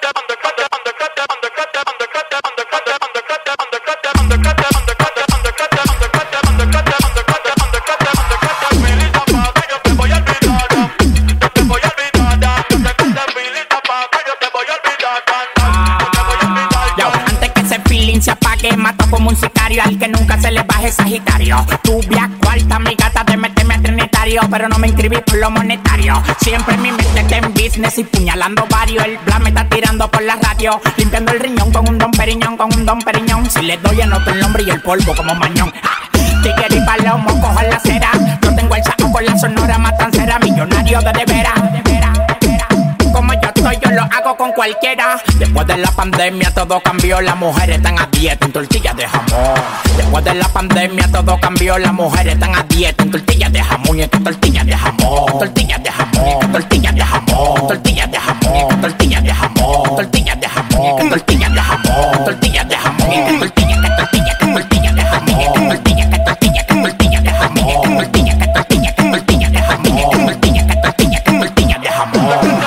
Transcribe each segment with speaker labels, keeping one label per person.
Speaker 1: Mato como un sicario al que nunca se le baje Sagitario. Tubia cuarta, mi gata de meterme a trinitario, pero no me inscribí por lo monetario. Siempre mi mente está en business y puñalando varios. El bla me está tirando por la radio, limpiando el riñón con un Don Periñón, con un Don Periñón. Si le doy anoto el nombre y el polvo como mañón. Tigre y palomo, cojo la cera. Yo tengo el saco con la sonora matancera. Millonario de veras. Como yo estoy, yo lo hago con cualquiera. Después de la pandemia todo cambió. Las mujeres están a dieta en tortillas de jamón. Después de la pandemia todo cambió. Las mujeres están a dieta en tortillas de jamón. Y en tortillas de jamón. Tortillas de jamón. Tortillas de jamón. Tortillas de jamón. Tortillas de jamón. Tortillas de jamón. Tortillas de jamón. Tortillas de jamón. Tortillas de jamón. Tortillas de jamón. Tortillas de jamón. Tortillas de jamón. Tortillas de jamón. Tortillas de jamón.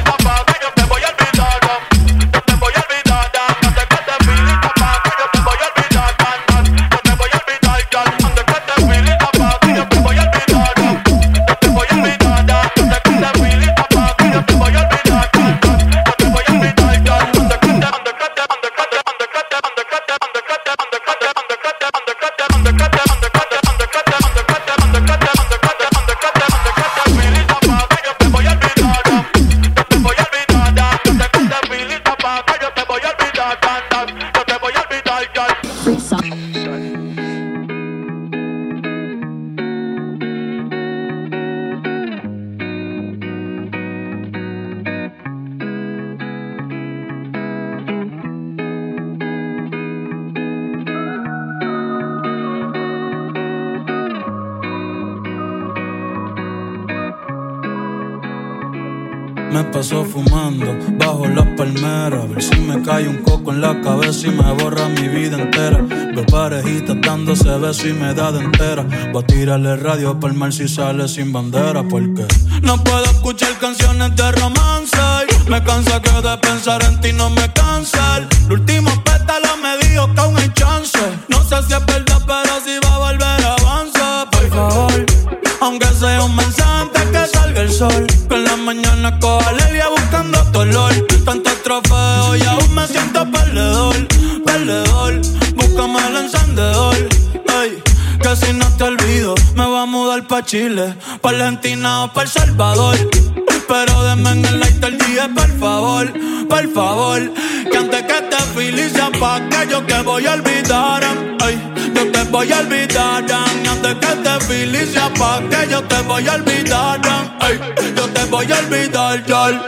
Speaker 2: Me paso fumando bajo las palmeras, a ver si me cae un coco en la cabeza y me borra mi vida entera. Veo parejitas dándose besos y me da de entera. Voy a tirarle radio pa'l mar si sale sin bandera, porque no puedo escuchar canciones de romance. Me cansa que de pensar en ti no me cansa. El último pétalo me dijo que aún hay chance. No sé si es verdad, pero si va a volver avanza. Por favor, aunque sea un mensaje antes que salga el sol. Que en la mañana coja alegría buscando tu olor. Tantos trofeos y aún me siento perdedor. Perdedor, búscame el encendedor. Ey, que si no te olvido me voy a mudar pa' Chile, pa' Argentina o pa' El Salvador. Pero denme en el lighter dije por favor, que antes que te felicia pa' que yo te voy a olvidar. Ay, yo te voy a olvidar. Y antes que te felicia pa' que yo te voy a olvidar. Ay, yo te voy a olvidar, y'all.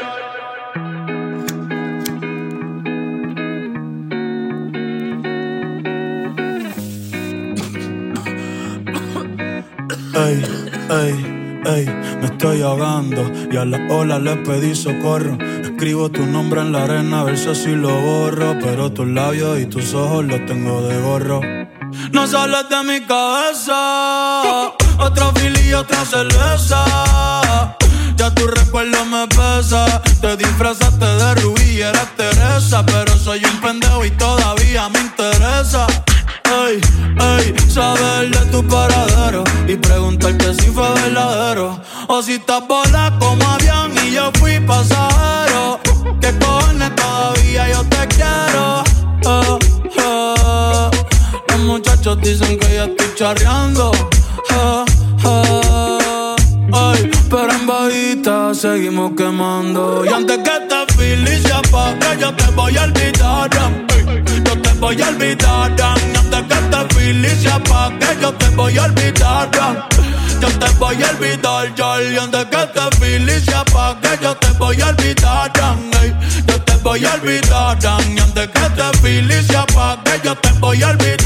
Speaker 2: Ey, ey. Ey, me estoy ahogando y a las olas les pedí socorro. Escribo tu nombre en la arena a ver si así lo borro, pero tus labios y tus ojos los tengo de gorro. No sales de mi cabeza, otro fili y otra cerveza. Ya tu recuerdo me pesa. Te disfrazaste de Rubí y eras Teresa, pero soy un pendejo y todavía me interesa. Ey, ey, saber de tu paradero y preguntarte si fue verdadero o si estás volando como avión y yo fui pasajero. ¿Qué cojones todavía yo te quiero? Los muchachos dicen que ya estoy charreando. Ay, pero en bajita seguimos quemando. Y antes que te felicia pa' que yo te voy a olvidar. Yo te voy a olvidar. Y antes que te felicia pa' que yo te voy a olvidar. Yo te voy a olvidar, y antes que te felicia pa' que yo te voy a olvidar. Yo te voy a olvidar. Y antes que te felicia pa' que yo te voy a olvidar.